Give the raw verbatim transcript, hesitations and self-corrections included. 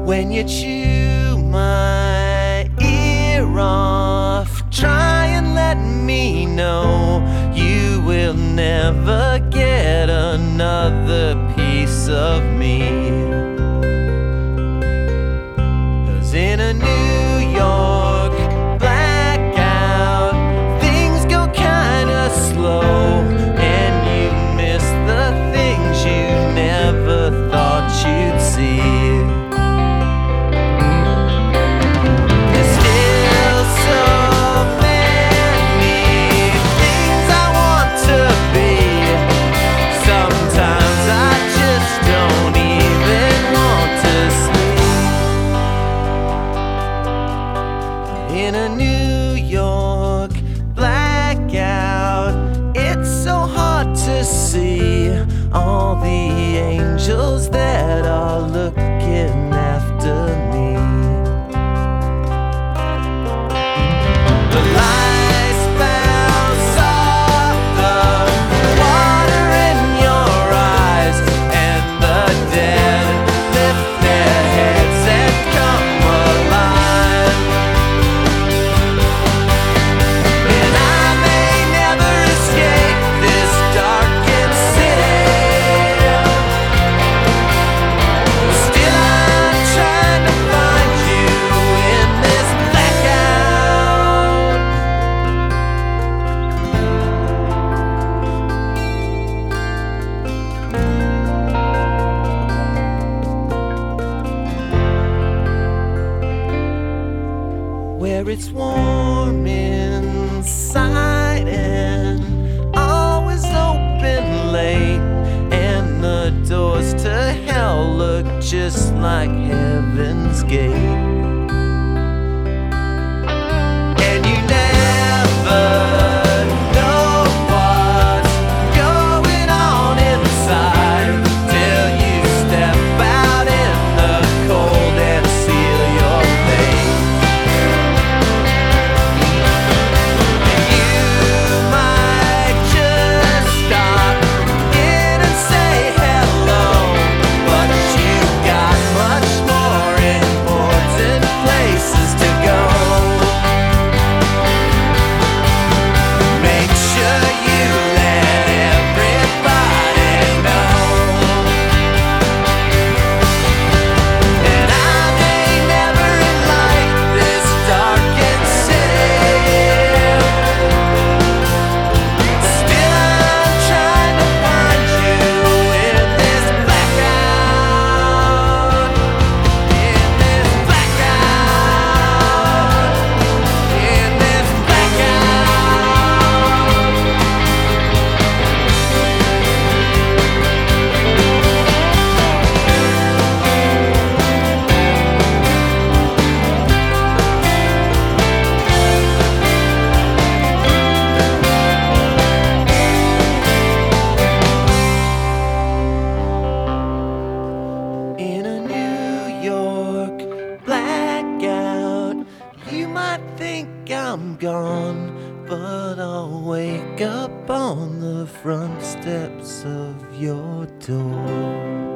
When you chew my ear off, try and let me know you will never get another piece of me. 'Cause in a New York blackout, things go kinda slow, and you miss the things you never thought you'd see. In a New York blackout, it's so hard to see all the angels that are looking after me. The lights bounce off the water in your eyes, and the dead lift their heads and come alive. Where it's warm inside and always open late, and the doors to hell look just like heaven's gate. And you never know what's going on inside till you step out in the cold and seal your fate. In a New York blackout, you might think I'm gone, but I'll wake up on the front steps of your door.